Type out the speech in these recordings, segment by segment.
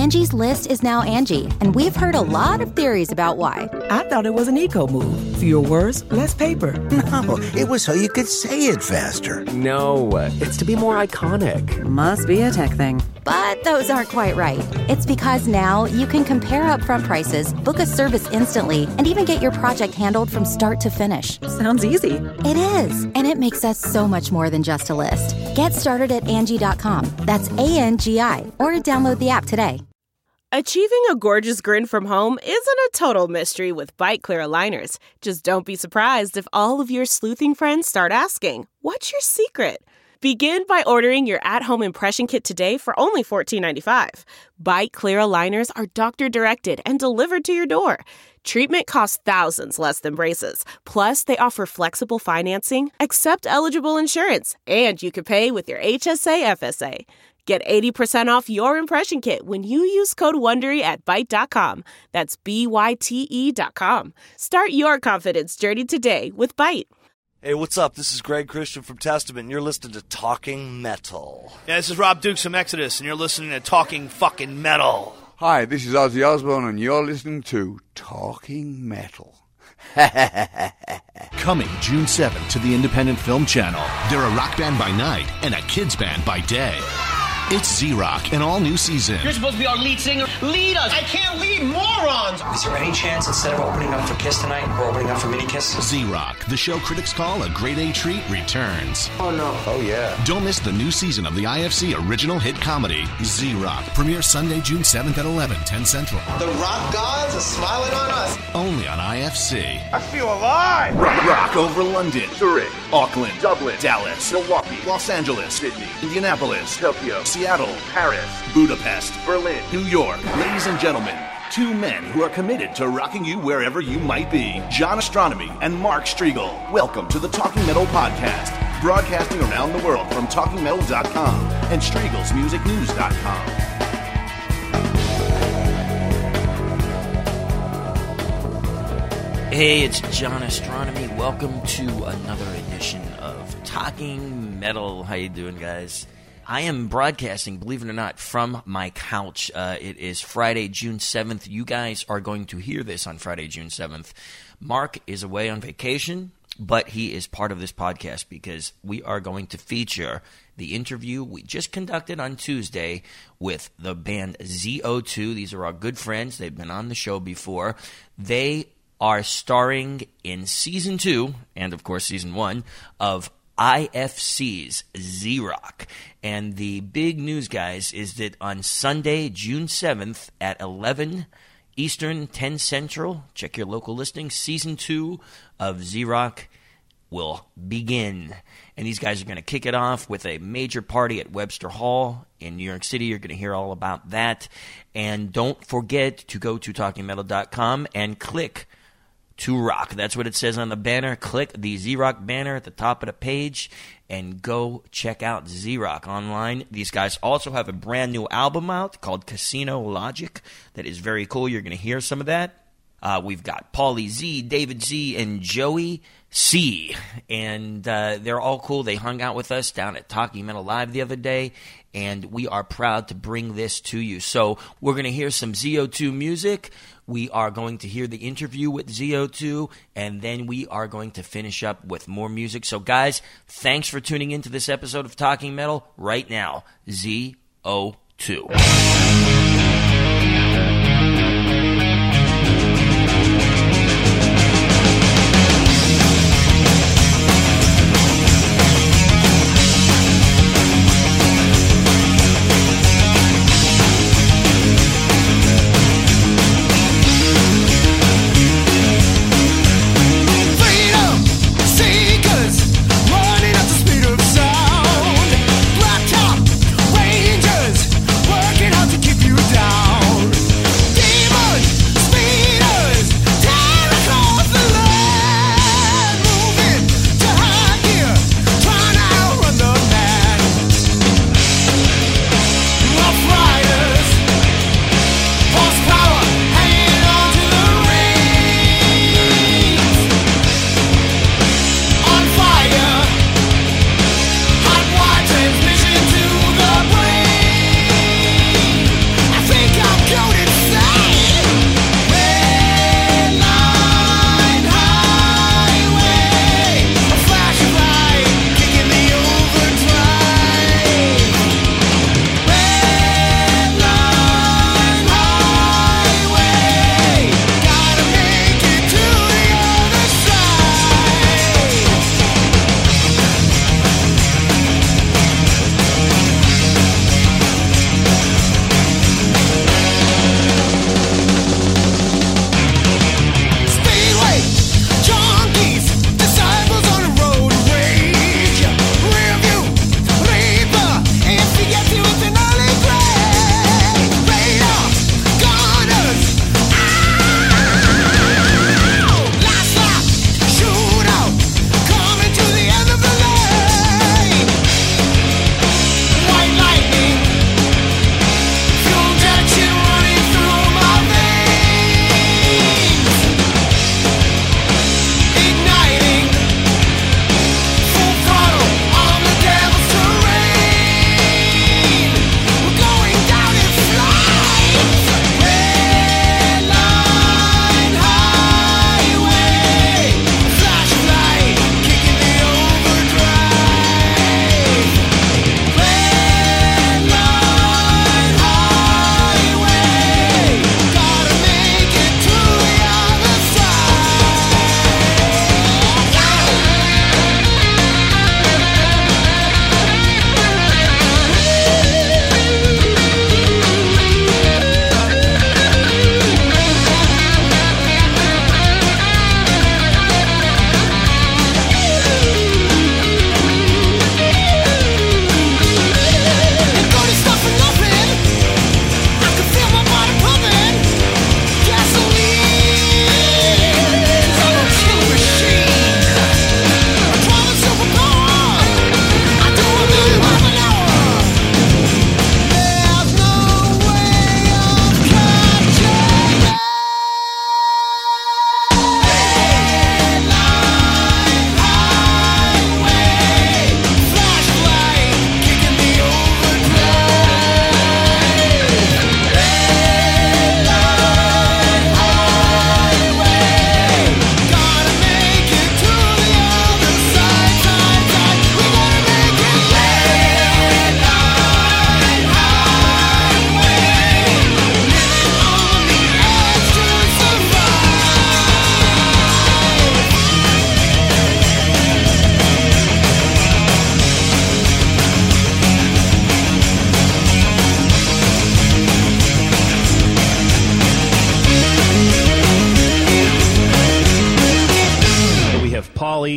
Angie's List is now Angie, and we've heard a lot of theories about why. I thought it was an eco move. Fewer words, less paper. No, it was so you could say it faster. No, it's to be more iconic. Must be a tech thing. But those aren't quite right. It's because now you can compare upfront prices, book a service instantly, and even get your project handled from start to finish. Sounds easy. It is, and it makes us so much more than just a list. Get started at Angie.com. That's ANGI, or download the app today. Achieving a gorgeous grin from home isn't a total mystery with Byte Clear aligners. Just don't be surprised if all of your sleuthing friends start asking, "What's your secret?" Begin by ordering your at-home impression kit today for only $14.95. Byte Clear aligners are doctor-directed and delivered to your door. Treatment costs thousands less than braces. Plus, they offer flexible financing, accept eligible insurance, and you can pay with your HSA FSA. Get 80% off your impression kit when you use code WONDERY at Byte.com. That's BYTE.com. Start your confidence journey today with Byte. Hey, what's up? This is Greg Christian from Testament, and you're listening to Talking Metal. Yeah, this is Rob Dukes from Exodus, and you're listening to Talking Fucking Metal. Hi, this is Ozzy Osbourne, and you're listening to Talking Metal. Coming June 7th to the Independent Film Channel. They're a rock band by night and a kids band by day. It's Z-Rock, an all-new season. You're supposed to be our lead singer. Lead us! I can't lead morons! Is there any chance instead of opening up for Kiss tonight, we're opening up for Mini Kiss? Z-Rock, the show critics call a grade A treat, returns. Oh, no. Oh, yeah. Don't miss the new season of the IFC original hit comedy, Z-Rock. Premieres Sunday, June 7th at 11, 10 Central. The rock gods are smiling on us. Only on IFC. I feel alive! Rock over London, Zurich, Auckland, Dublin, Dallas, Milwaukee, Los Angeles, Sydney, Indianapolis, Tokyo, Seattle, Paris, Budapest, Berlin, New York. Ladies and gentlemen, two men who are committed to rocking you wherever you might be. John Astronomy and Mark Striegel. Welcome to the Talking Metal Podcast, broadcasting around the world from TalkingMetal.com and StriegelsMusicNews.com. Hey, it's John Astronomy. Welcome to another edition of Talking Metal. How you doing, guys? I am broadcasting, believe it or not, from my couch. It is Friday, June 7th. You guys are going to hear this on Friday, June 7th. Mark is away on vacation, but he is part of this podcast because we are going to feature the interview we just conducted on Tuesday with the band ZO2. These are our good friends. They've been on the show before. They are starring in Season 2, and of course Season 1, of IFC's Z-Rock. And the big news, guys, is that on Sunday, June 7th at 11 Eastern, 10 Central, check your local listing, Season 2 of Z-Rock will begin. And these guys are going to kick it off with a major party at Webster Hall in New York City. You're going to hear all about that. And don't forget to go to TalkingMetal.com and click to rock. That's what it says on the banner. Click the Z-Rock banner at the top of the page and go check out Z-Rock online. These guys also have a brand new album out called Casino Logic that is very cool. You're going to hear some of that. We've got Paulie Z, David Z, and Joey C. And they're all cool. They hung out with us down at Talking Metal Live the other day, and we are proud to bring this to you. So we're going to hear some ZO2 music. We are going to hear the interview with ZO2, and then we are going to finish up with more music. So, guys, thanks for tuning into this episode of Talking Metal. Right now, ZO2. Keep you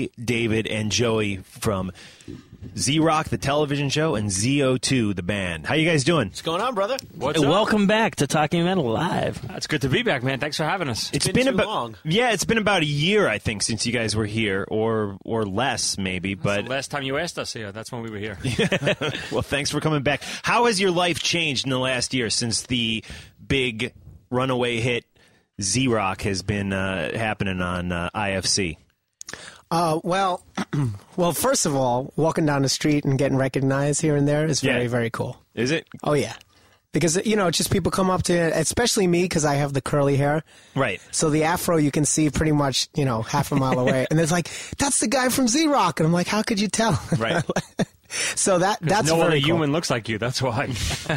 Ray, David, and Joey from Z-Rock, the television show, and ZO2, the band. How you guys doing? What's going on, brother? What's up? Welcome back to Talking Metal Live. It's good to be back, man. Thanks for having us. It's been too long. Yeah, it's been about a year, I think, since you guys were here, or less, maybe. But the last time you asked us here, that's when we were here. Well, thanks for coming back. How has your life changed in the last year since the big runaway hit Z-Rock has been happening on IFC? Well, first of all, walking down the street and getting recognized here and there is very, very cool. Is it? Oh, yeah. Because, just people come up to you, especially me because I have the curly hair. Right. So the afro you can see pretty much, half a mile away. And it's like, that's the guy from Z-Rock. And I'm like, how could you tell? Right. So that's no very other cool. human looks like you. That's why.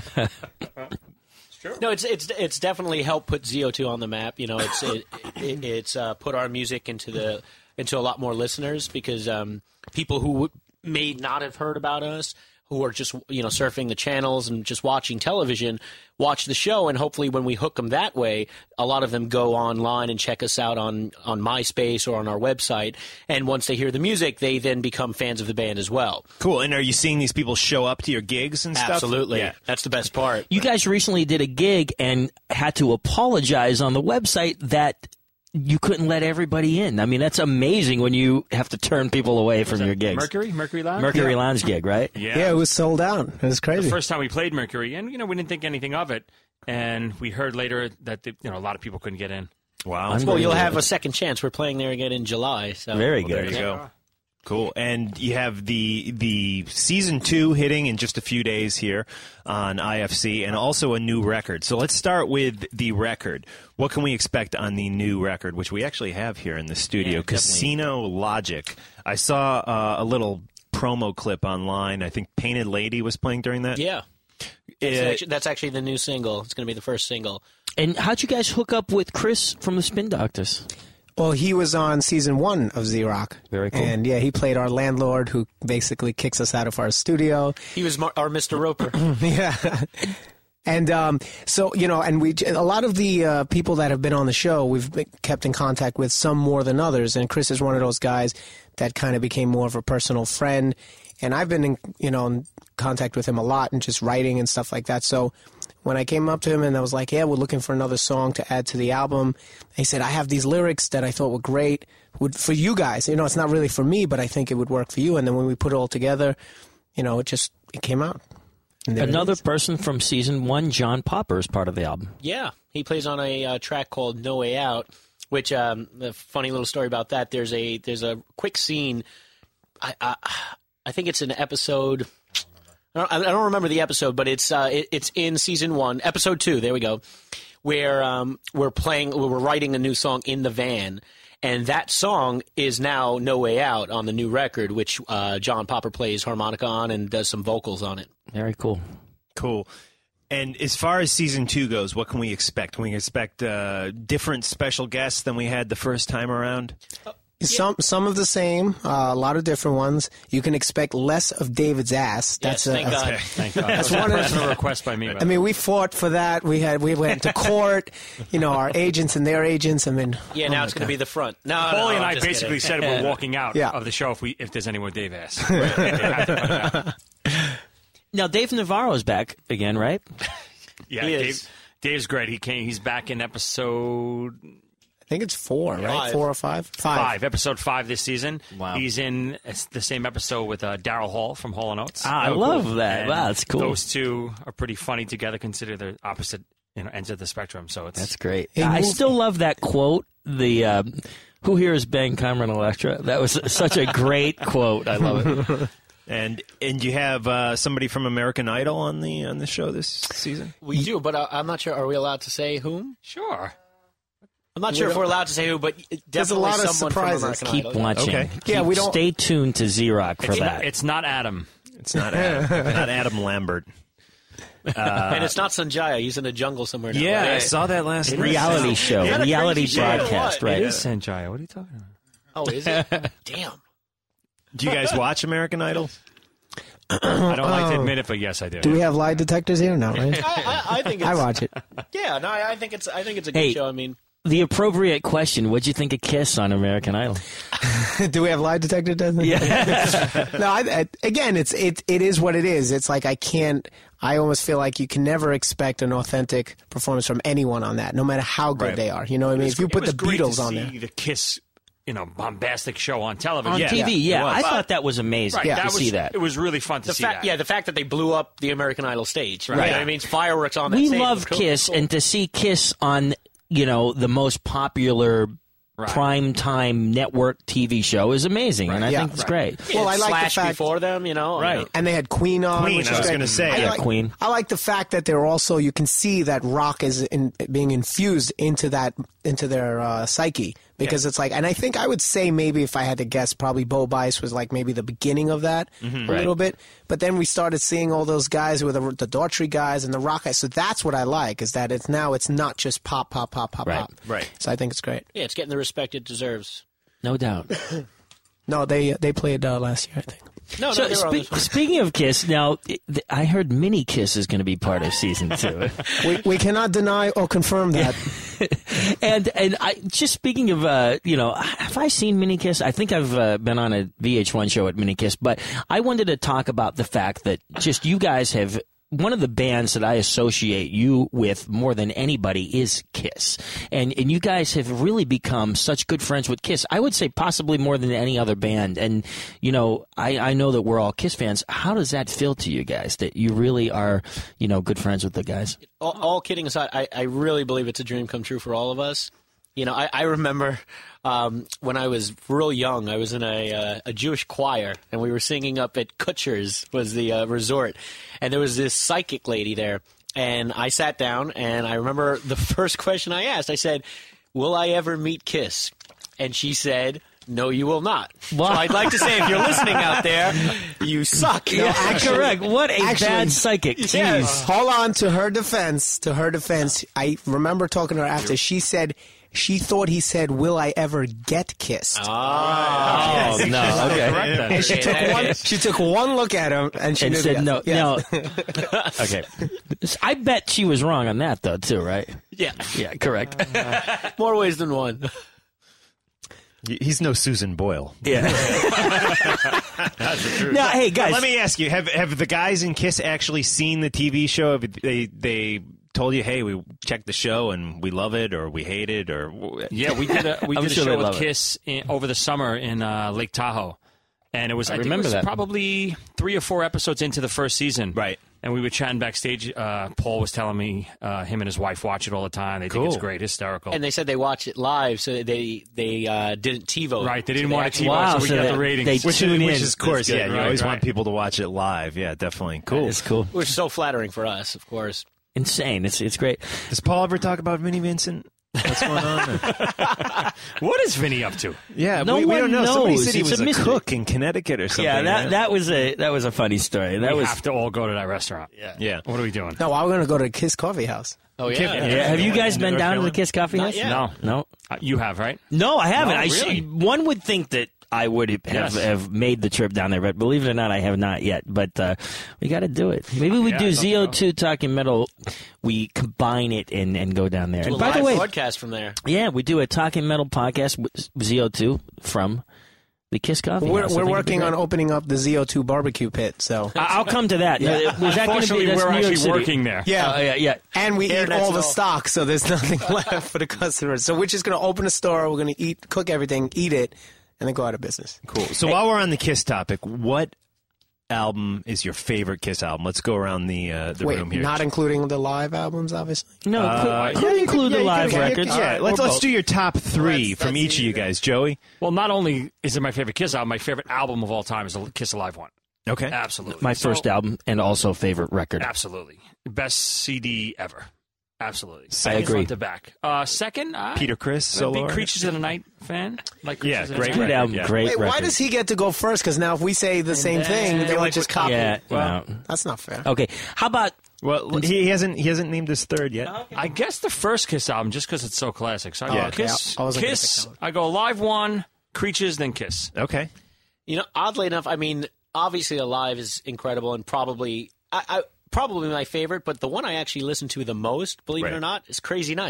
No, it's definitely helped put ZO2 on the map. It's put our music into a lot more listeners because people who may not have heard about us, who are just surfing the channels and just watching television, watch the show, and hopefully when we hook them that way, a lot of them go online and check us out on MySpace or on our website. And once they hear the music, they then become fans of the band as well. Cool. And are you seeing these people show up to your gigs and stuff? Absolutely. Yeah. That's the best part. You guys recently did a gig and had to apologize on the website that you couldn't let everybody in. I mean, that's amazing when you have to turn people away from your gigs. Mercury Lounge? Mercury Lounge gig, right? Yeah, it was sold out. It was crazy. The first time we played Mercury, and we didn't think anything of it, and we heard later that a lot of people couldn't get in. Wow. Well, you'll have a second chance. We're playing there again in July. So. Very good. There you go. Cool. And you have the season 2 hitting in just a few days here on IFC, and also a new record. So let's start with the record. What can we expect on the new record, which we actually have here in the studio? Casino Logic. I saw a little promo clip online. I think Painted Lady was playing during that. Yeah. That's actually the new single. It's going to be the first single. And how'd you guys hook up with Chris from the Spin Doctors? Well, he was on season 1 of Z-Rock. Very cool. And, he played our landlord who basically kicks us out of our studio. He was our Mr. Roper. Yeah. And so, and a lot of the people that have been on the show, we've kept in contact with, some more than others. And Chris is one of those guys that kind of became more of a personal friend. And I've been in contact with him a lot and just writing and stuff like that. So when I came up to him and I was like, yeah, we're looking for another song to add to the album, he said, I have these lyrics that I thought were great for you guys. It's not really for me, but I think it would work for you. And then when we put it all together, it came out. Another person from season 1, John Popper, is part of the album. Yeah. He plays on a track called No Way Out, which, a funny little story about that, there's a quick scene, I think it's an episode. I don't remember the episode, but it's in season 1, episode 2. There we go, where we're writing a new song in the van, and that song is now No Way Out on the new record, which John Popper plays harmonica on and does some vocals on it. Very cool. Cool. And as far as season 2 goes, what can we expect? Can we expect different special guests than we had the first time around? Some of the same, a lot of different ones. You can expect less of David's ass. That's thank God. Thank God. That's one personal request by me. I mean, we fought for that. We went to court. Our agents and their agents. I mean, yeah. Now it's going to be the front. Paulie and I basically said we're walking out of the show if there's any more Dave ass. Now Dave Navarro's back again, right? Yeah, Dave's great. He's back in episode. I think it's 4, right? 4 or 5? 5. Episode 5 this season. Wow. He's in the same episode with Daryl Hall from Hall & Oates. I love that. And wow, that's cool. Those two are pretty funny together, consider they're opposite ends of the spectrum. So that's great. I still love that quote. The who here is Ben Cameron Electra? That was such a great quote. I love it. And you have somebody from American Idol on the show this season? We do, but I'm not sure. Are we allowed to say whom? Sure. I'm not sure if we're allowed to say who, but definitely a lot of someone surprises. From American Keep Idol. watching. Okay. Stay tuned to Z-Rock for that. It's not Adam. It's not Adam. Not Adam Lambert. And it's not Sanjaya. He's in a jungle somewhere now. Yeah, right? I saw that last night. Reality show. Reality broadcast, right? It is Sanjaya. What are you talking about? Oh, is it? Damn. Do you guys watch American Idol? I don't like to admit it, but yes, I do. Do we have lie detectors here? No, right? I think it's, I watch it. Yeah, no, I think it's a good show. I mean, the appropriate question, what'd you think of Kiss on American Idol? Do we have lie detector tests? Yeah. No, again, it is what it is. It's like I almost feel like you can never expect an authentic performance from anyone on that, no matter how good they are. You know what I mean? If you put the Beatles on there. The Kiss, bombastic show on television. On TV, yeah. I thought that was amazing to see that. It was really fun to see that. Yeah, the fact that they blew up the American Idol stage. Right. I mean, fireworks on that we stage. We love Kiss, and to see Kiss on, the most popular prime-time network TV show is amazing, and I think it's great. Well, I like the fact before them, Right. And they had Queen on. Queen, which I was going to say. Queen. I like the fact that they're also, you can see that rock is being infused into their psyche. Because it's like, and I think I would say maybe if I had to guess, probably Bo Bice was like maybe the beginning of that a little bit. But then we started seeing all those guys with the Daughtry guys and the rock guys. So that's what I like, is that it's not just pop, pop, pop, pop, pop. Right. So I think it's great. Yeah, it's getting the respect it deserves. No doubt. No, they played last year, I think. No, so speaking of Kiss, now I heard Mini Kiss is going to be part of season 2. we cannot deny or confirm that. and I just speaking of, have I seen Mini Kiss? I think I've been on a VH1 show at Mini Kiss, but I wanted to talk about the fact that just you guys have. One of the bands that I associate you with more than anybody is Kiss. And you guys have really become such good friends with Kiss. I would say possibly more than any other band. And, I know that we're all Kiss fans. How does that feel to you guys, that you really are, good friends with the guys? All kidding aside, I really believe it's a dream come true for all of us. I remember when I was real young, I was in a Jewish choir, and we were singing up at Kutcher's, was the resort, and there was this psychic lady there, and I sat down, and I remember the first question I asked, I said, will I ever meet Kiss? And she said, no, you will not. Wow. So I'd like to say, if you're listening out there, you suck. No, correct. What a bad psychic. Jeez. Yes. Hold on. To her defense, I remember talking to her after. She said she thought he said, will I ever get kissed? Oh, yes. No. Okay. And she took one look at him and she said, no. Yes. No. Okay. I bet she was wrong on that, though, too, right? Yeah. Yeah, correct. More ways than one. He's no Susan Boyle. Yeah. That's the truth. Now, hey, guys. Let me ask you, have the guys in Kiss actually seen the TV show? Have they told you, hey, we checked the show and we love it, or we hate it, or... Yeah, we did a show with Kiss over the summer in Lake Tahoe. And it was, I think it was probably 3 or 4 episodes into the first season. Right. And we were chatting backstage. Paul was telling me him and his wife watch it all the time. They think it's great, hysterical. And they said they watch it live, so they didn't TiVo. Right, they didn't want to TiVo, so we got the ratings. Which is, of course, yeah, you always want people to watch it live. Yeah, definitely. Cool. It's cool. Which is so flattering for us, of course. Insane. It's great. Does Paul ever talk about Vinnie Vincent? What's going on? What is Vinny up to? Yeah, no we one don't know. knows. Somebody said he It's was a a mystery. cook in Connecticut or something. Yeah, that was a funny story. We have to all go to that restaurant. Yeah. What are we doing? No, I'm going to go to Kiss Coffee House. Oh, yeah. Have you guys been down to the Kiss Coffee House? No. You have, right? No, I haven't. No, really? One would think that I would have made the trip down there, but believe it or not, I have not yet. But we got to do it. Maybe we do ZO2 Talking Metal. We combine it and go down there. Do and a by live the way, broadcast from there. Yeah, we do a Talking Metal podcast with ZO2 from the Kiss Coffee House. We're working on opening up the ZO2 barbecue pit, so I'll come to that. Yeah. Was that going to be? Unfortunately, we're New York actually City. working there. yeah, and we eat Internet's all the all- stock, so there's nothing left for the customers. So we're just going to open a store. We're going to cook everything, eat it, and then go out of business. Cool. So while we're on the Kiss topic, what album is your favorite Kiss album? Let's go around the room here. Not including the live albums, obviously. No, could include the live records. Yeah, let's do your top 3 from each of you guys. Joey? Well, not only is it my favorite Kiss album, my favorite album of all time is the Kiss Alive one. Okay. Absolutely. My first album and also favorite record. Absolutely. Best CD ever. Absolutely. I agree. Front to back. Second, Peter Criss, big solo. Creatures of the Night fan. Like Yeah, Creatures of the great Night. Good album, great Wait, record. why does he get to go first? Because now if we say the same thing, they would just copy. Yeah, Well, no. that's not fair. Okay, how about Well, he hasn't named his third yet. I guess the first Kiss album, just because it's so classic. So I go okay. Kiss, I wasn't gonna pick Kiss. that one. I go Alive 1, Creatures, then Kiss. Okay. Oddly enough, I mean, obviously Alive is incredible and probably probably my favorite, but the one I actually listen to the most, believe it or not, is Crazy Nights.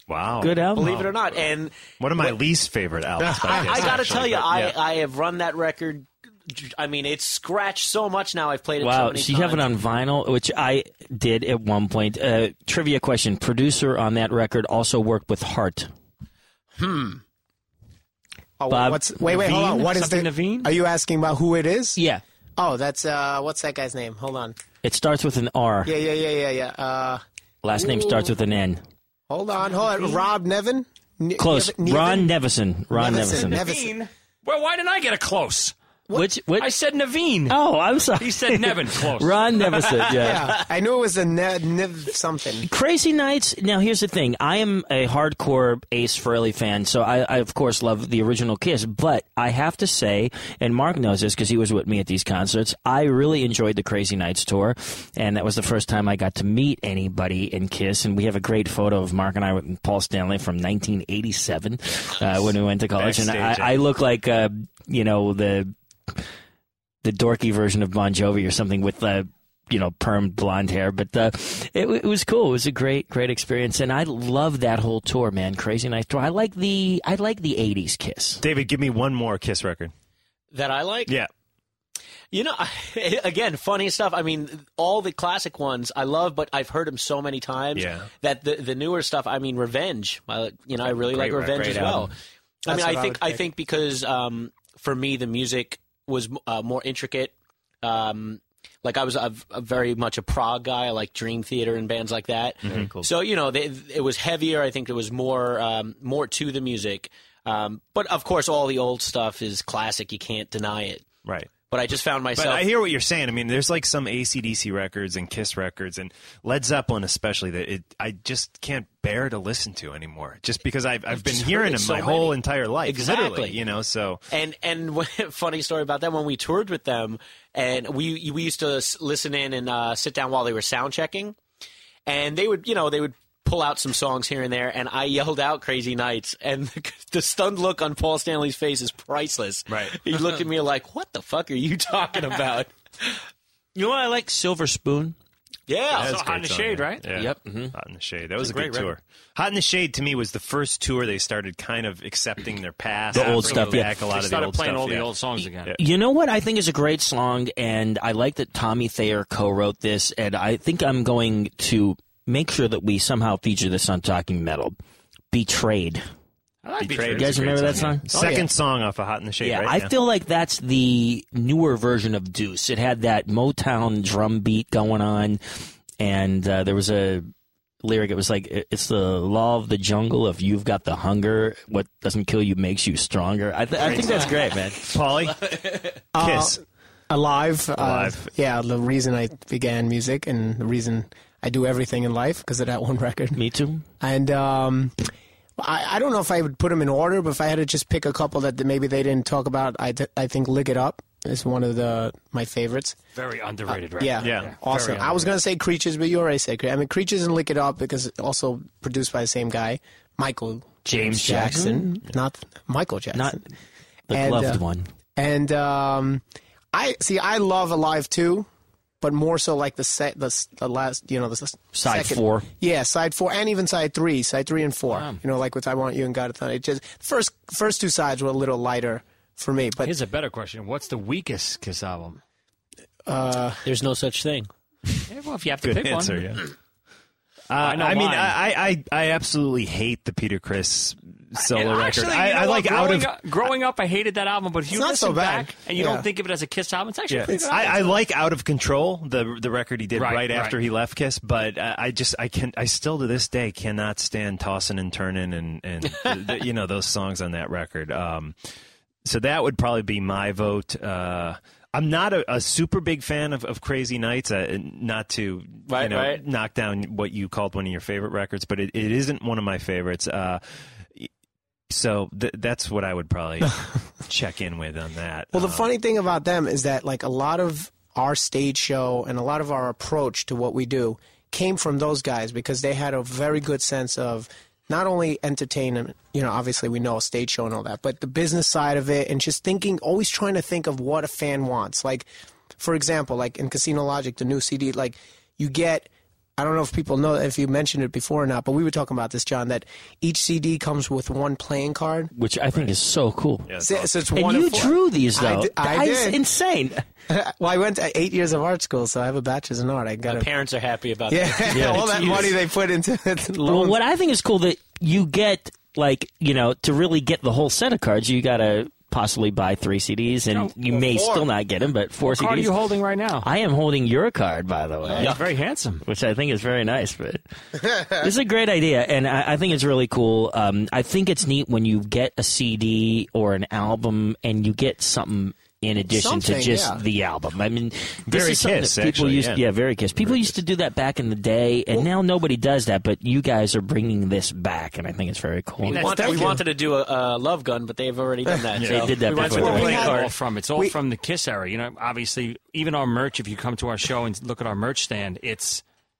Wow. Good album. Believe it or not. And one of my least favorite albums. I got to tell you, I have run that record. I mean, it's scratched so much now. I've played it so many times. Wow, so you have it on vinyl, which I did at one point. Trivia question. Producer on that record also worked with Heart. Oh, Bob wait, hold on. What is Naveen? Are you asking about who it is? Yeah. Oh, that's what's that guy's name? Hold on. It starts with an R. Yeah. Last name starts with an N. Hold on. Rob Nevin? Close. Ron Nevison. Nevison. Well, why didn't I get a close? Which? I said Naveen. Oh, I'm sorry. He said Nevin. Close. Ron Nevison, yeah. I knew it was a Nev something. Crazy Nights. Now, here's the thing. I am a hardcore Ace Frehley fan, so I of course, love the original Kiss. But I have to say, and Mark knows this because he was with me at these concerts, I really enjoyed the Crazy Nights tour, and that was the first time I got to meet anybody in Kiss. And we have a great photo of Mark and I with Paul Stanley from 1987 when we went to college. And I look like, the dorky version of Bon Jovi or something with permed blonde hair, but it was cool. It was a great experience, and I love that whole tour, man. Crazy Nights tour. I like the 80s Kiss. David, give me one more Kiss record that I like. Yeah. Again, funny stuff. I mean, all the classic ones I love, but I've heard them so many times that the newer stuff. I mean, Revenge. I really like Revenge as well. Album. I think because for me the music was more intricate. Like I was very much a prog guy. I like Dream Theater and bands like that. Mm-hmm. Cool. So it was heavier. I think there was more to the music. But of course, all the old stuff is classic. You can't deny it. Right. But I just found myself. But I hear what you're saying. I mean, there's like some AC/DC records and Kiss records and Led Zeppelin especially that I just can't bear to listen to anymore. Just because I've been hearing them my whole entire life. Exactly. Literally, so. And funny story about that, when we toured with them, and we used to listen in and sit down while they were sound checking, and they would pull out some songs here and there, and I yelled out Crazy Nights, and the stunned look on Paul Stanley's face is priceless. Right. He looked at me like, what the fuck are you talking about? You know what I like? Silver Spoon. Yeah. So Hot in the Shade, right? Yeah. Yep. Mm-hmm. Hot in the Shade. That was a good tour. Hot in the Shade, to me, was the first tour they started kind of accepting their past. The old stuff, back a lot of the old stuff. Playing all the old songs again. Yeah. You know what I think is a great song, and I like that Tommy Thayer co-wrote this, and I think I'm going to make sure that we somehow feature this on Talking Metal. Betrayed. I like Betrayed. You guys remember that song? Second song off of Hot in the Shade, yeah, right? I feel like that's the newer version of Deuce. It had that Motown drum beat going on, and there was a lyric. It was like, it's the law of the jungle. If you've got the hunger, what doesn't kill you makes you stronger. I think that's great, man. Paulie? Kiss. Alive. Yeah, the reason I began music and the reason I do everything in life because of that one record. Me too. And I don't know if I would put them in order, but if I had to just pick a couple that maybe they didn't talk about, I think Lick It Up is one of my favorites. Very underrated record. Yeah. Awesome. I was going to say Creatures, but you already said Creatures. I mean, Creatures and Lick It Up because it's also produced by the same guy, Michael James Jackson. Not Michael Jackson. Not the gloved one. And I love Alive too. But more so like the last, the side second, 4. Yeah, side 4, and even side 3 and 4. Wow. Like with I Want You and God of Thunder. It just first two sides were a little lighter for me. But here's a better question: what's the weakest Kiss album? There's no such thing. Yeah, well, if you have to pick answer, one. Yeah. I absolutely hate the Peter Criss solo record. I like growing up, I hated that album. But if you listen back and you don't think of it as a Kiss album, it's actually pretty good. I like Out of Control, the record he did right after he left Kiss. But I still to this day cannot stand Tossin' and Turnin' and those songs on that record. So that would probably be my vote. I'm not a super big fan of Crazy Nights, not to knock down what you called one of your favorite records, but it isn't one of my favorites. So that's what I would probably check in with on that. Well, the funny thing about them is that like a lot of our stage show and a lot of our approach to what we do came from those guys because they had a very good sense of not only entertainment, obviously we know a stage show and all that, but the business side of it and just always trying to think of what a fan wants. Like, for example, like in Casino Logic, the new CD, like you get I don't know if people know if you mentioned it before or not, but we were talking about this, John, that each CD comes with one playing card. Which I think is so cool. Yeah, so it's and one you drew these, though. I did. That's insane. Well, I went to 8 years of art school, so I have a bachelor's in art. My parents are happy about that. Yeah, all that money they put into it. Well, what I think is cool that you get, like, you know, to really get the whole set of cards, you got to possibly buy 3 CDs, and you may still not get them, but 4 CDs. What card are you holding right now? I am holding your card, by the way. It's very handsome. Which I think is very nice, but this is a great idea, and I think it's really cool. I think it's neat when you get a CD or an album and you get something in addition to just the album. I mean, very Kiss, that people used very Kiss. People used to do that back in the day, and now nobody does that, but you guys are bringing this back, and I think it's very cool. We wanted to do a Love Gun, but they've already done that. They did that before. It's all from the Kiss era. You know, obviously, even our merch, if you come to our show and look at our merch stand, it's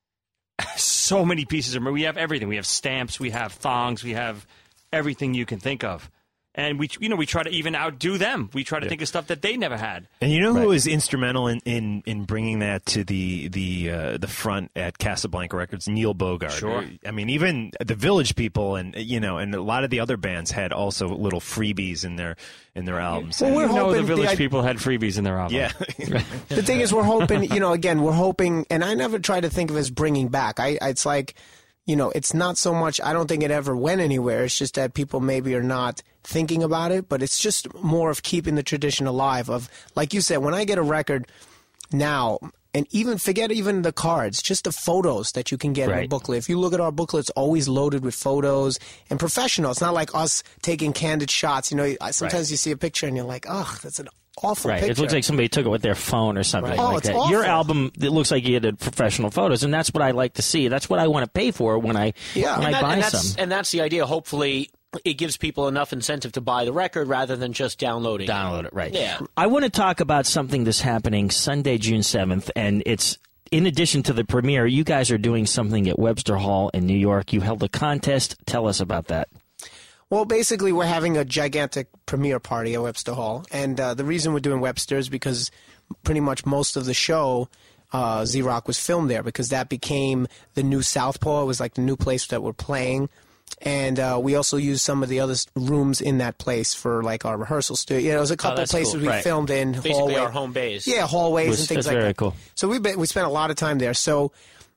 so many pieces of merch. We have everything. We have stamps, we have thongs, we have everything you can think of. And we try to even outdo them. We try to think of stuff that they never had. And you know who was instrumental in bringing that to the front at Casablanca Records? Neil Bogart. Sure. I mean, even the Village People and and a lot of the other bands had also little freebies in their albums. Well, we're hoping the Village People had freebies in their album. Yeah. The thing is, we're hoping. Again, we're hoping, and I never try to think of it as bringing back. It's like, it's not so much. I don't think it ever went anywhere. It's just that people maybe are not thinking about it, but it's just more of keeping the tradition alive of, like you said, when I get a record now, and forget the cards, just the photos that you can get in a booklet. If you look at our booklet, it's always loaded with photos and professional. It's not like us taking candid shots. Sometimes you see a picture and you're like, oh, that's an awful picture. It looks like somebody took it with their phone or something like that. Awful. Your album, it looks like you did professional photos, and that's what I like to see. That's what I want to pay for when I buy some. And that's the idea. Hopefully, it gives people enough incentive to buy the record rather than just downloading it, right. Yeah. I want to talk about something that's happening Sunday, June 7th, and it's in addition to the premiere, you guys are doing something at Webster Hall in New York. You held a contest. Tell us about that. Well, basically, we're having a gigantic premiere party at Webster Hall, and the reason we're doing Webster is because pretty much most of the show, Z-Rock, was filmed there, because that became the new Southpaw. It was like the new place that we're playing. And we also used some of the other rooms in that place for like our rehearsal studio. There was a couple of places we filmed in. Basically our home base. Yeah, hallways and things like that. That's very cool. So we spent a lot of time there. So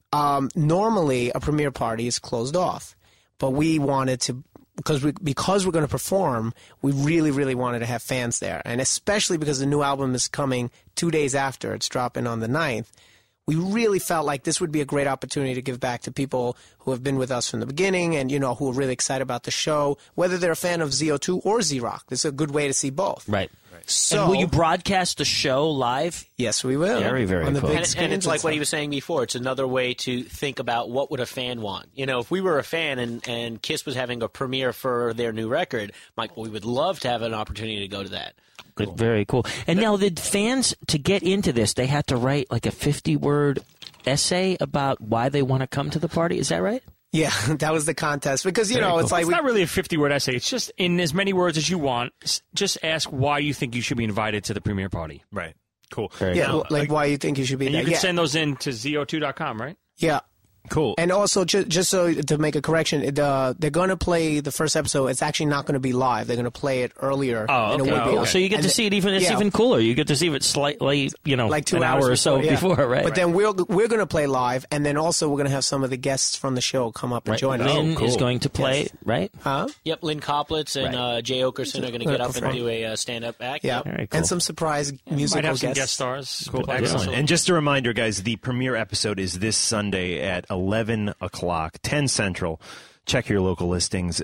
normally a premiere party is closed off, but we wanted to, because we're going to perform, we really, really wanted to have fans there. And especially because the new album is coming 2 days after. It's dropping on the 9th. We really felt like this would be a great opportunity to give back to people who have been with us from the beginning and, who are really excited about the show, whether they're a fan of ZO2 or Z-Rock. This is a good way to see both. Right. So, and will you broadcast the show live? Yes, we will. Very, very on the cool. big And it's like what he was saying before. It's another way to think about what would a fan want. If we were a fan and Kiss was having a premiere for their new record, we would love to have an opportunity to go to that. Cool. Very cool. And now the fans, to get into this, they had to write like a 50-word essay about why they want to come to the party. Is that right? Yeah, that was the contest. Because, it's like... It's not really a 50-word essay. It's just in as many words as you want. Just ask why you think you should be invited to the premiere party. Right. Cool. Why you think you should be and there. You can send those in to zo2.com, right? Yeah. Cool. And also, just so to make a correction, they're going to play the first episode. It's actually not going to be live. They're going to play it earlier. Oh, okay. So you get to see it even cooler. You get to see it slightly, like 2 an hours hour or so before, right? But then we're going to play live, and then also we're going to have some of the guests from the show come up and join us. Lynn is going to play, right? Huh? Yep, Lynn Koplitz and Jay Okerson are going to get up and do a stand-up act. Yeah, cool. And some surprise musical might have guests. Some guest stars. Cool. Excellent. And just a reminder, guys, the premiere episode is this Sunday at 11 o'clock, 10 Central. Check your local listings.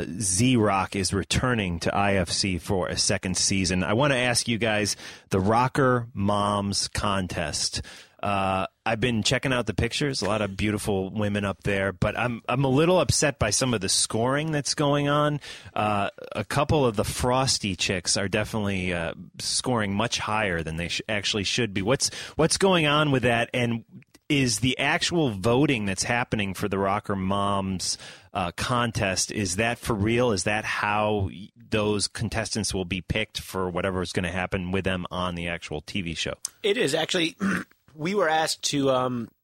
Z-Rock is returning to IFC for a second season. I want to ask you guys, the Rocker Moms Contest. I've been checking out the pictures, a lot of beautiful women up there, but I'm a little upset by some of the scoring that's going on. A couple of the Frosty chicks are definitely scoring much higher than they actually should be. What's going on with that? And is the actual voting that's happening for the Rocker Moms contest, is that for real? Is that how those contestants will be picked for whatever is going to happen with them on the actual TV show? It is. Actually, we were asked to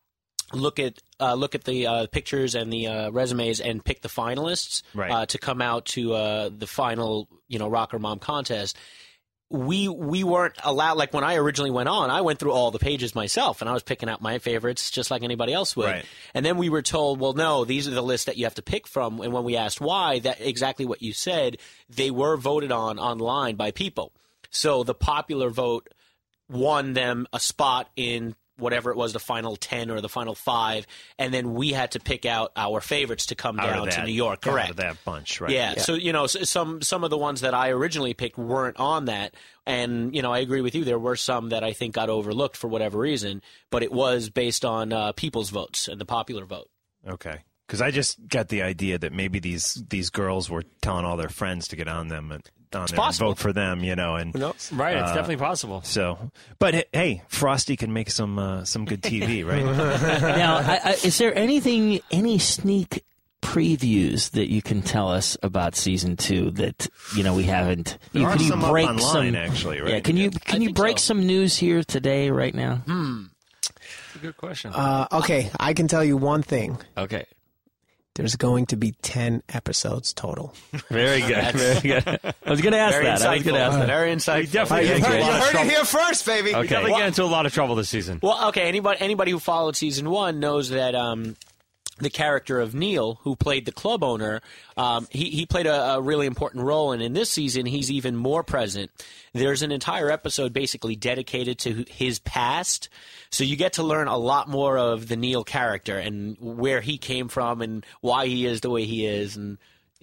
look at the pictures and the resumes and pick the finalists to come out to the final, Rocker Mom contest. We weren't allowed, like when I originally went on, I went through all the pages myself, and I was picking out my favorites just like anybody else would. Right. And then we were told, well, no, these are the lists that you have to pick from. And when we asked why, that exactly what you said, they were voted on online by people. So the popular vote won them a spot in whatever it was, the final 10 or the final 5, and then we had to pick out our favorites to come down to New York. Correct. Out of that bunch, right? Yeah. So, some of the ones that I originally picked weren't on that, and, I agree with you. There were some that I think got overlooked for whatever reason, but it was based on people's votes and the popular vote. Okay. Because I just got the idea that maybe these girls were telling all their friends to get on them and vote for them, and right, it's definitely possible. So, but hey, Frosty can make some good TV, right? Now, is there any sneak previews that you can tell us about season 2 that we haven't? There are some up online, actually, right? Yeah, can you break some news here today, right now? That's a good question. Okay, I can tell you one thing. Okay. There's going to be 10 episodes total. Very good. Very good. I was going to ask that. Very insightful. Definitely you heard it here first, baby. Okay. We definitely get into a lot of trouble this season. Well, okay. Anybody who followed season 1 knows that the character of Neil, who played the club owner, he played a really important role, and in this season, he's even more present. There's an entire episode basically dedicated to his past, so you get to learn a lot more of the Neil character and where he came from and why he is the way he is, and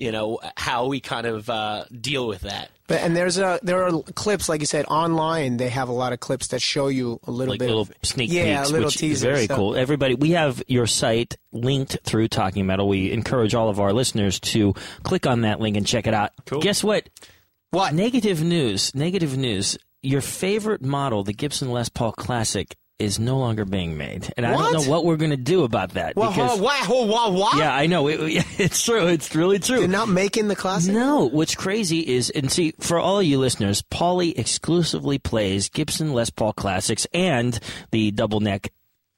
how we kind of deal with that. And there are clips, like you said, online. They have a lot of clips that show you a little bit of sneak peeks, little which teasers. Is very cool. Everybody, we have your site linked through Talking Metal. We encourage all of our listeners to click on that link and check it out. Cool. Guess what? What? Negative news. Your favorite model, the Gibson Les Paul Classic, is no longer being made. And I don't know what we're going to do about that. Well, because, what? Yeah, I know. It's true. It's really true. They're not making the Classic? No. What's crazy is, and see, for all you listeners, Paulie exclusively plays Gibson Les Paul Classics and the double neck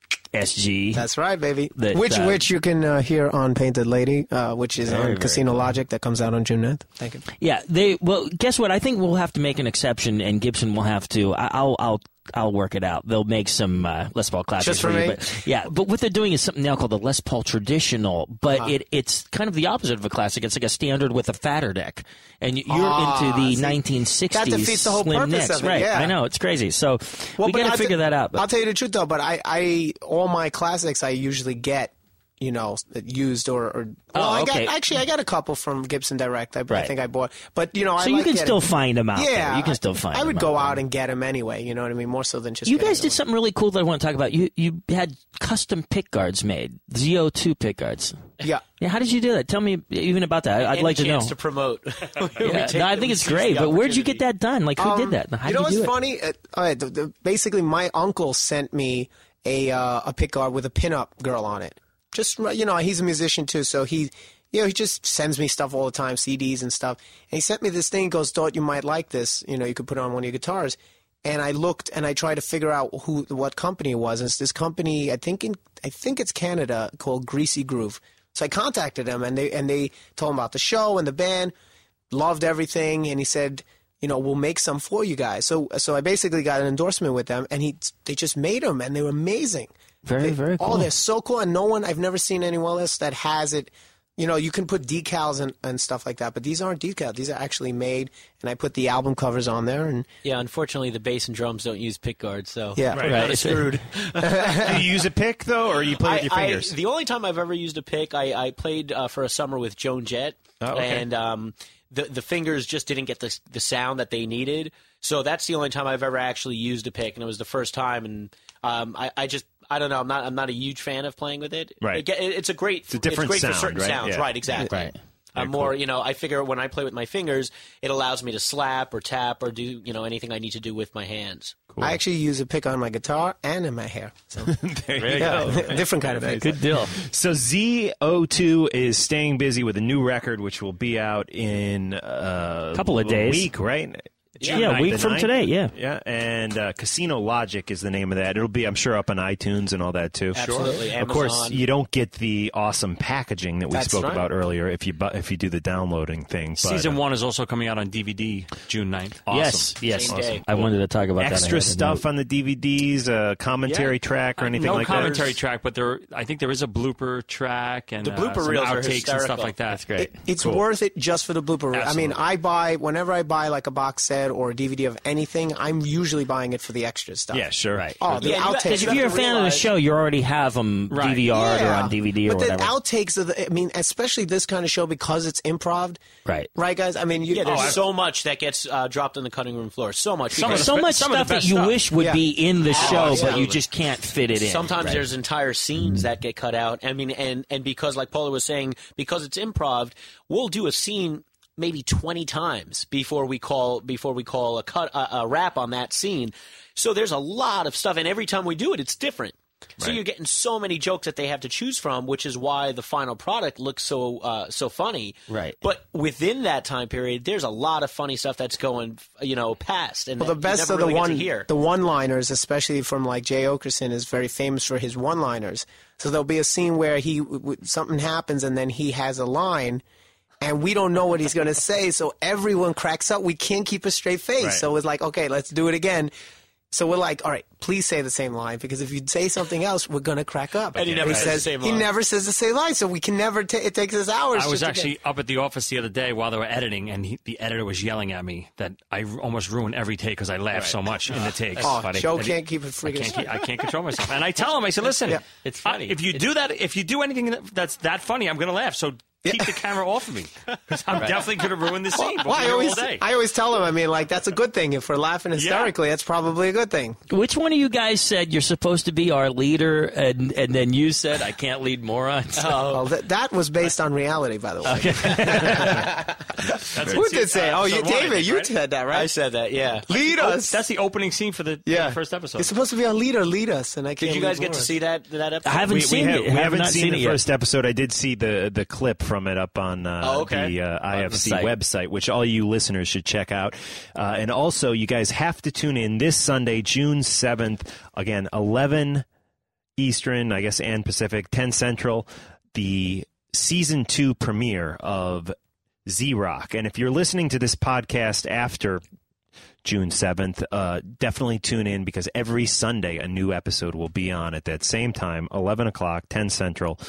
SG. That's right, baby. Which you can hear on Painted Lady, which is on Casino Logic, that comes out on June 9th. Thank you. Yeah. Well, guess what? I think we'll have to make an exception, and Gibson will have to. I'll work it out. They'll make some Les Paul classics just for me. But what they're doing is something now called the Les Paul Traditional. But it's kind of the opposite of a classic. It's like a standard with a fatter deck, and you're into the 1960s. That defeats the whole purpose necks, of it. Right? Yeah. I know, it's crazy. So we got to figure that out. I'll tell you the truth though. But I all my classics I usually get. Used or I got a couple from Gibson Direct. I think I bought, but so you can still find them out. Yeah, you can still find them. I would go out and get them anyway. You know what I mean? More so than just. You guys did something really cool that I want to talk about. You had custom pick guards made, ZO2 pick guards. Yeah. Yeah. How did you do that? Tell me even about that. I'd like to know. To promote. I think it's great. But where'd you get that done? Like who did that? How did you do it? Funny? Basically, my uncle sent me a pick guard with a pinup girl on it. Just, he's a musician too, so he just sends me stuff all the time, CDs and stuff. And he sent me this thing, goes, thought you might like this, you could put it on one of your guitars. And I looked and I tried to figure out what company it was. And it's this company, I think it's Canada, called Greasy Groove. So I contacted them and they told him about the show and the band, loved everything, and he said, we'll make some for you guys. So I basically got an endorsement with them, and they just made them, and they were amazing. Very cool. Oh, they're so cool, and I've never seen anyone else that has it. You can put decals and stuff like that, but these aren't decals. These are actually made, and I put the album covers on there. And yeah, unfortunately, the bass and drums don't use pick guards, so yeah, right. Screwed. Do you use a pick, though, or you play with your fingers? The only time I've ever used a pick, I played for a summer with Joan Jett, and the fingers just didn't get the sound that they needed. So that's the only time I've ever actually used a pick, and it was the first time. And I don't know. I'm not a huge fan of playing with it. Right. It's great sound, for certain right? sounds. Yeah. Right. Exactly. Right. I'm more, I figure when I play with my fingers, it allows me to slap or tap or do, anything I need to do with my hands. Cool. I actually use a pick on my guitar and in my hair. So there you go. Different kind of pick. Good deal. So ZO2 is staying busy with a new record, which will be out in a couple of days. Week, right? June Yeah, 9th a week and from 9th. today, yeah. Yeah, and Casino Logic is the name of that. It'll be, I'm sure, up on iTunes and all that, too. Absolutely. Of course, Amazon. you don't get the awesome packaging that we That's spoke right. about earlier if you do the downloading thing. But, Season 1 is also coming out on DVD June 9th. Awesome. Yes. Same day. I wanted to talk about extra that. stuff on the DVDs, commentary track or anything like that? No commentary track, but I think there is a blooper track and The blooper some reels are outtakes and hysterical. stuff like that. That's great. It's Cool. worth it just for the blooper reel. I mean, Absolutely. whenever I buy like a box set or a DVD of anything, I'm usually buying it for the extra stuff. Yeah, sure. Right. Oh, the Yeah, outtakes. Because if you're a fan of the show, you already have them Right. DVR'd or on DVD or but whatever. the outtakes of I mean, especially this kind of show because it's improv. Right. Right, guys? I mean, Yeah, there's so much that gets dropped on the cutting room floor. So much. So because much some of the stuff that best you stuff. wish would Yeah. be in the show, but absolutely. you just can't fit it in. Sometimes Right. there's entire scenes that get cut out. I mean, and because, like Paula was saying, because it's improv, we'll do a scene maybe 20 times before we call a wrap on that scene. So there's a lot of stuff, and every time we do it, it's different. So you're getting so many jokes that they have to choose from, which is why the final product looks so funny. Right. But within that time period, there's a lot of funny stuff that's going past. And Well, the that best you of never really get to hear. the one-liners, especially from like Jay Okerson, is very famous for his one-liners. So there'll be a scene where something happens and then he has a line, and we don't know what he's going to say. So everyone cracks up. We can't keep a straight face. Right. So it's like, okay, let's do it again. So we're like, all right, please say the same line, because if you say something else, we're going to crack up. And he never says the same He line. never says the same line, so we can never. It takes us hours. I was just to actually up at the office the other day while they were editing, and the editor was yelling at me that I almost ruined every take because I laughed so much in the takes. Oh, Joe can't keep it I freaking. I can't control myself. And I tell him, I said, listen, It's funny. if you do anything that's that funny, I'm going to laugh. So keep the camera off of me. 'Cause I'm definitely going to ruin the scene. Well, We'll be here all day. I always tell him, I mean, like, that's a good thing. If we're laughing hysterically, that's probably a good thing. Which one of you guys said you're supposed to be our leader, and then you said I can't lead morons? Well, that was based on reality, by the way. Who did say? Oh, you, David, you said that, right? I said that, yeah. Lead us. That's the opening scene for the first episode. You're supposed to be our leader. Lead us, and I can't. Did you guys lead get to more. see that episode? I haven't seen it. We I have haven't not seen the it yet. first episode. I did see the clip from it up on the IFC site. website, which all you listeners should check out. And also, you guys have to tune in this Sunday, June 7th, again, 11 Eastern, I guess, and Pacific, 10 Central, the Season 2 premiere of Z-Rock. And if you're listening to this podcast after June 7th, definitely tune in, because every Sunday a new episode will be on at that same time, 11 o'clock, 10 Central.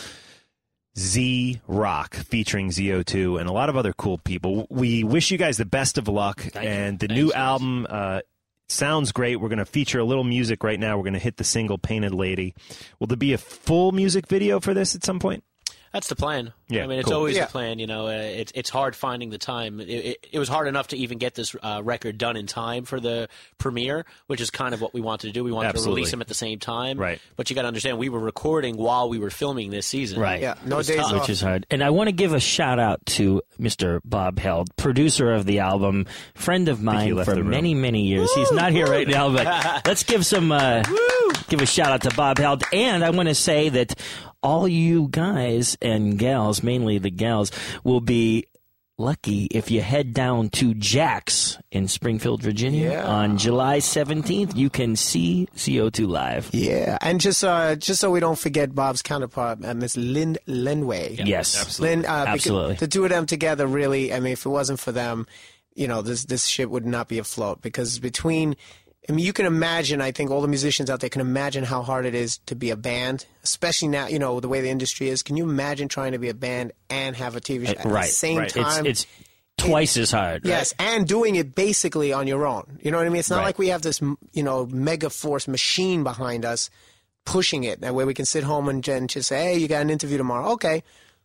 Z-Rock featuring ZO2 and a lot of other cool people. We wish you guys the best of luck. And the new album sounds great. We're going to feature a little music right now. We're going to hit the single Painted Lady. Will there be a full music video for this at some point? That's the plan. Yeah, I mean, it's cool. always Yeah. the plan. It's hard finding the time. It was hard enough to even get this record done in time for the premiere, which is kind of what we wanted to do. We wanted Absolutely. to release them at the same time. Right. But you got to understand, we were recording while we were filming this season. Right. Yeah, no It was days tough. off. Which is hard. And I want to give a shout out to Mr. Bob Held, producer of the album, friend of he mine left for the room. many, many years. He's not here right now, but let's give give a shout out to Bob Held. And I want to say that all you guys and gals, mainly the gals, will be lucky if you head down to Jack's in Springfield, Virginia on July 17th. You can see CO2 live. Yeah, and just so we don't forget Bob's counterpart, Miss Lynn Lenway. Yes, absolutely. Lynn, Absolutely. The two of them together, really. I mean, if it wasn't for them, this shit would not be afloat, because between. I mean, you can imagine, I think all the musicians out there can imagine how hard it is to be a band, especially now, the way the industry is. Can you imagine trying to be a band and have a TV show at the same time? It's twice as hard. Yes, and doing it basically on your own. You know what I mean? It's not Right. like we have this, mega force machine behind us pushing it, that way we can sit home and just say, hey, you got an interview tomorrow. Okay.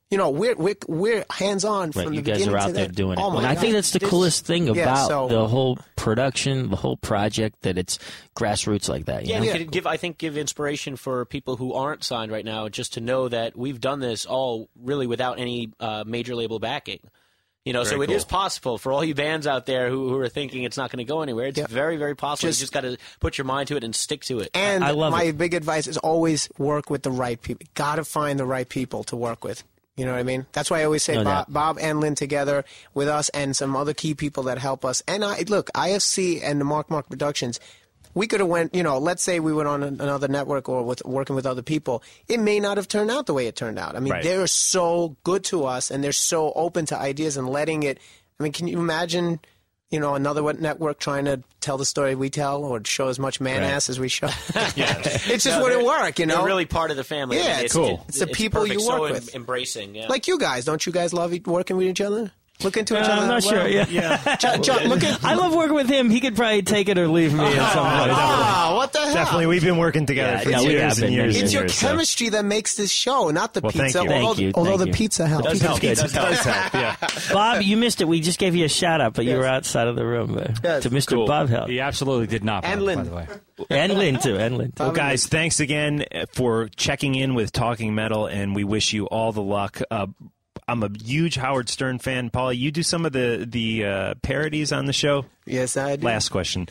We're hands-on Right, from you the guys beginning are out to there the end. doing it. Oh my And I God. think that's the coolest thing about so- the whole production, the whole project, that it's grassroots like that. Yeah, You know? and it could give inspiration for people who aren't signed right now, just to know that we've done this all really without any major label backing. So it is possible for all you bands out there who are thinking it's not going to go anywhere. It's very, very possible. You just got to put your mind to it and stick to it. And I love my it. big advice is always work with the right people. Got to find the right people to work with. You know what I mean? That's why I always say Bob and Lynn together with us and some other key people that help us. And look, IFC and the Mark Productions, we could have went, let's say we went on another network or working with other people. It may not have turned out the way it turned out. I mean, they're so good to us and they're so open to ideas and letting it. I mean, can you imagine, another network trying to tell the story we tell or show as much man-ass as we show? It just wouldn't work, They're really part of the family. Yeah, it's cool. It's the people you work with. Embracing, yeah. Like you guys. Don't you guys love working with each other? Look into each other. I'm not sure. Yeah. John, look at. I love working with him. He could probably take it or leave me in some way. What the hell? Definitely, we've been working together for years and years. It's your chemistry that makes this show, not the pizza. Thank you. Although the pizza helps. It does help. Yeah. Bob, you missed it. We just gave you a shout out, but you were outside of the room to Mr. Bob Held. He absolutely did not. And Lynn, by the way. And Lynn too. Well, guys, thanks again for checking in with Talking Metal, and we wish you all the luck. I'm a huge Howard Stern fan. Paulie, you do some of the parodies on the show? Yes, I do. Last question.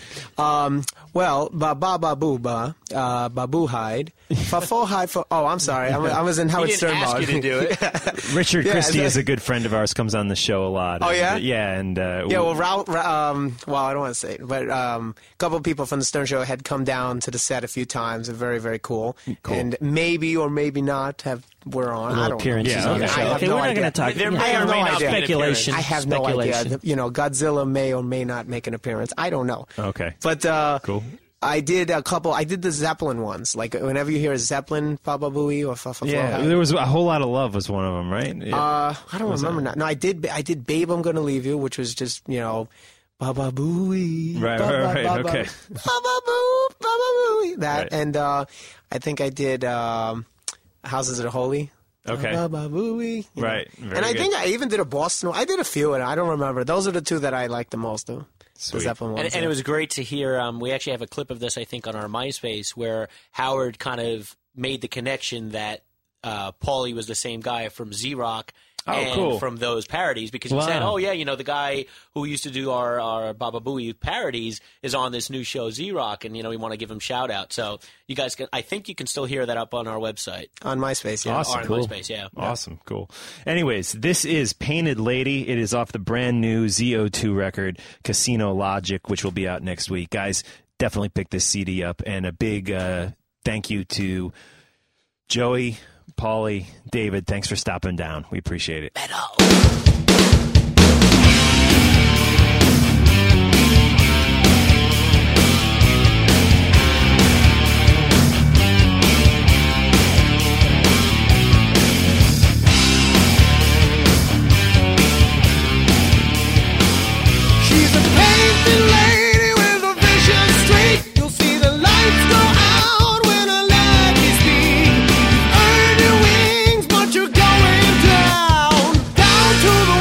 Well, babu hide. Fa hide for. Oh, I'm sorry. I was in Howard Stern mode. He didn't ask you to do it. Richard Christie is a good friend of ours. Comes on the show a lot. Oh yeah. And well, well, I don't want to say it, but a couple of people from the Stern Show had come down to the set a few times. They're very, very cool. And maybe or maybe not we're on. I don't appearances know. on the show. I have no we're not idea. going to talk. There may or may not be speculation. I have no idea. Godzilla may or may not make an appearance. I don't know. Okay. But cool. I did a couple. I did the Zeppelin ones. Like whenever you hear a Zeppelin, Baba Booey or Fa. Yeah, there was a whole lot of love was one of them, right? I don't remember now. No, I did. Babe, I'm Gonna Leave You, which was just Baba Booey. Right. Okay. Baba Booey. That and I think I did Houses That Are Holy. Okay. Baba Booey. Right. And I think I even did a Boston. I did a few, and I don't remember. Those are the two that I liked the most, though. Sweet. The Zeppelin ones. And it was great to hear. We actually have a clip of this, I think, on our MySpace where Howard kind of made the connection that Paulie was the same guy from Z-Rock. Cool. From those parodies, because he said, the guy who used to do our Baba Booey parodies is on this new show, Z-Rock, and, we want to give him shout out. So you guys I think you can still hear that up on our website. On MySpace, yeah. Awesome, cool. MySpace, yeah. Awesome, cool. Anyways, this is Painted Lady. It is off the brand new ZO2 record, Casino Logic, which will be out next week. Guys, definitely pick this CD up, and a big thank you to Joey, Paulie, David, thanks for stopping down. We appreciate it. She's a painted lady with a vicious streak. You'll see the lights go out when I let you speak. Earn your wings, but you're going down to the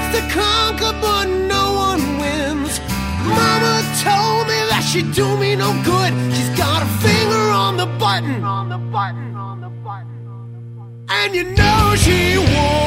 loves to conquer, but no one wins. Mama told me that she'd do me no good. She's got a finger on the button. And you know she won't.